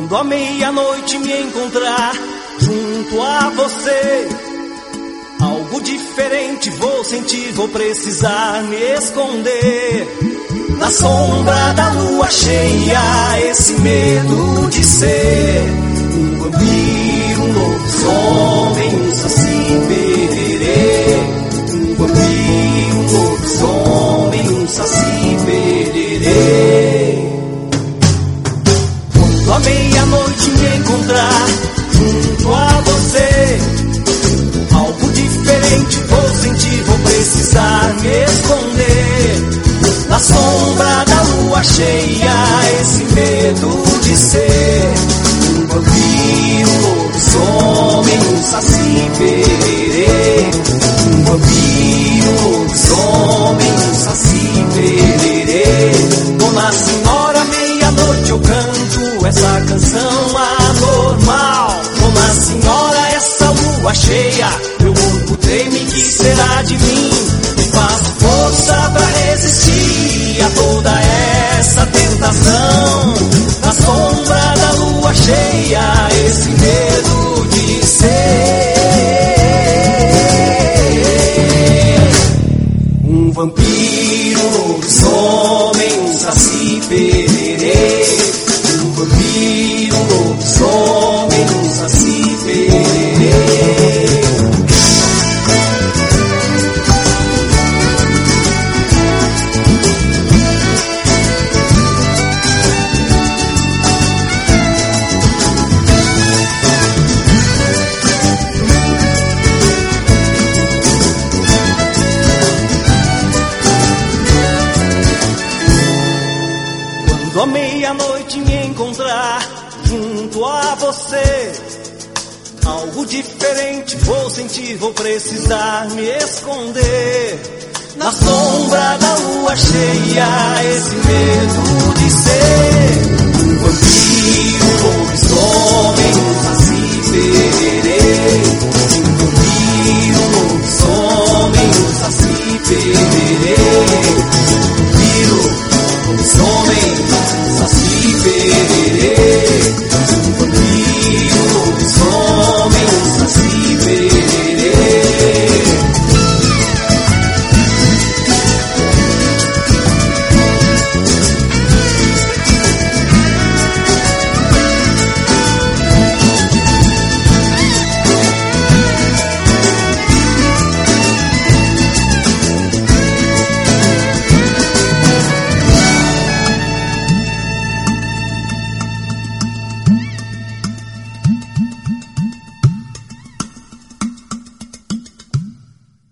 Quando à meia-noite me encontrar junto a você, algo diferente vou sentir, vou precisar me esconder. Na sombra da lua cheia, esse medo de ser um vampiro, um lobisomem, um saci pererê. Um vampiro, um lobisomem, um saci pererê. Quando à meia-noite me encontrar junto a você, algo diferente vou sentir, vou precisar me esconder. Na sombra da lua cheia, esse medo de ser um vampiro, um lobisomem, um saci pererê. Um vampiro, um lobisomem, um saci pererê. Dona Senhora, meia-noite eu canto essa canção anormal. Dona Senhora, essa lua cheia, meu corpo treme, que será de mim? Faço força pra resistir a toda essa tentação. Na sombra da lua cheia, esse medo de ser um vampiro, um lobisomem, um saci pererê. Um vampiro, um lobisomem, um saci pererê. Quando à meia-noite me encontrar junto a você, algo diferente vou sentir, vou precisar me esconder. Na sombra da lua cheia, esse medo de ser